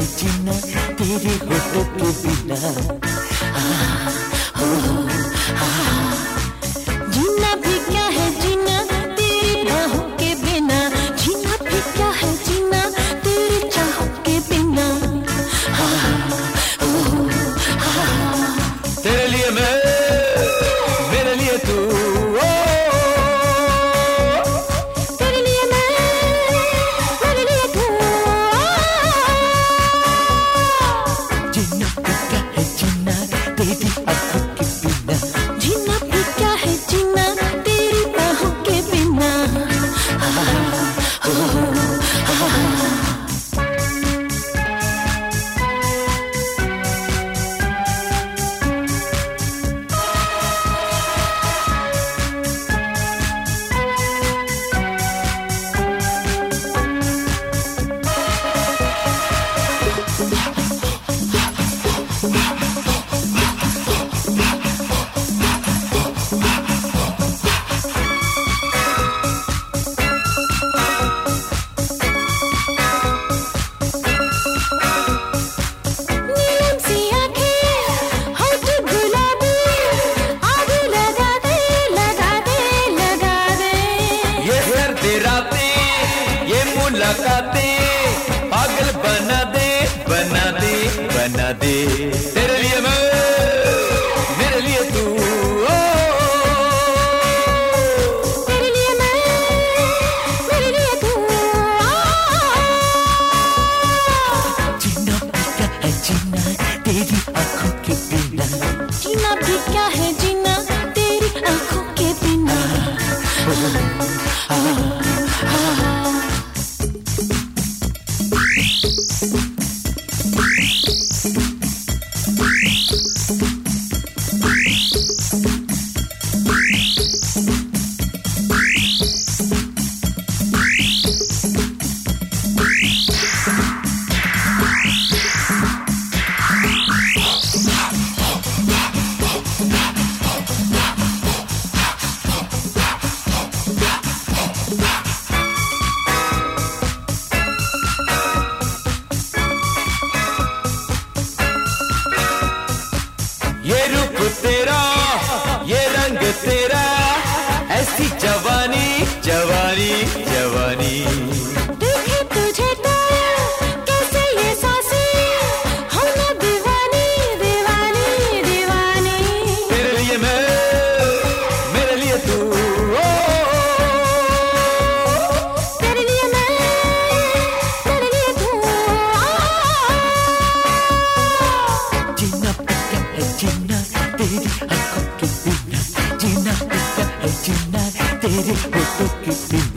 है जीना तेरे होठों के बिना। जीना भी क्या है जीना तेरी बाहों के बिना, जीना भी क्या है जीना तेरी चाहों के बिना। तेरे लिए मैं, मेरे लिए तू, तेरे लिए मैं, मेरे लिए तू। जीना भी क्या है जीना तेरी आंखों के बिना। जीना भी क्या है जीना तेरी बाहों के बिना। मुलाकातें पागल बना दे, बना दे, बना दे। तेरे लिए मैं, मेरे लिए तू, तेरे लिए मैं, मेरे लिए तू। जीना भी क्या है जीना तेरी आंखों के बिना। जीना भी क्या है जीना तेरी आंखों के बिना। ये रूप तेरा, ये रंग तेरा, ऐसी जवानी, जवानी, जवानी। देखे तुझे तो कैसे ये सांसें हो ना दीवानी, दीवानी, दीवानी। तेरे लिए मैं, मेरे लिए तू, तेरे लिए मैं, मेरे लिए तू। जीना भी क्या है जीना तेरी आंखों के बिना। जीना भी क्या है जीना तेरे होठों के बिना।